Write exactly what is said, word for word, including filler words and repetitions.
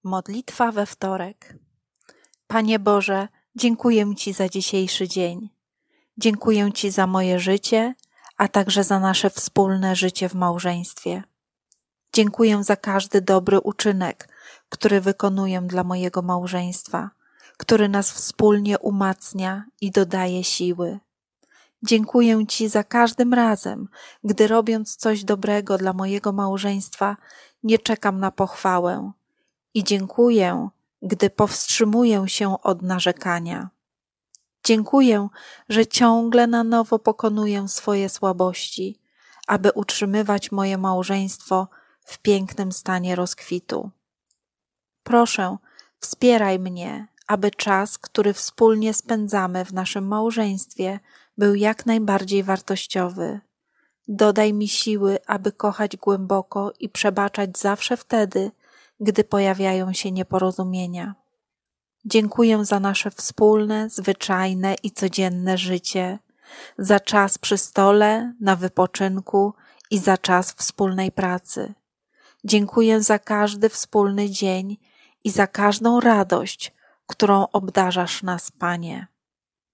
Modlitwa we wtorek. Panie Boże, dziękuję Ci za dzisiejszy dzień. Dziękuję Ci za moje życie, a także za nasze wspólne życie w małżeństwie. Dziękuję za każdy dobry uczynek, który wykonuję dla mojego małżeństwa, który nas wspólnie umacnia i dodaje siły. Dziękuję Ci za każdym razem, gdy robiąc coś dobrego dla mojego małżeństwa, nie czekam na pochwałę. I dziękuję, gdy powstrzymuję się od narzekania. Dziękuję, że ciągle na nowo pokonuję swoje słabości, aby utrzymywać moje małżeństwo w pięknym stanie rozkwitu. Proszę, wspieraj mnie, aby czas, który wspólnie spędzamy w naszym małżeństwie, był jak najbardziej wartościowy. Dodaj mi siły, aby kochać głęboko i przebaczać zawsze wtedy, gdy pojawiają się nieporozumienia. Dziękuję za nasze wspólne, zwyczajne i codzienne życie, za czas przy stole, na wypoczynku i za czas wspólnej pracy. Dziękuję za każdy wspólny dzień i za każdą radość, którą obdarzasz nas, Panie.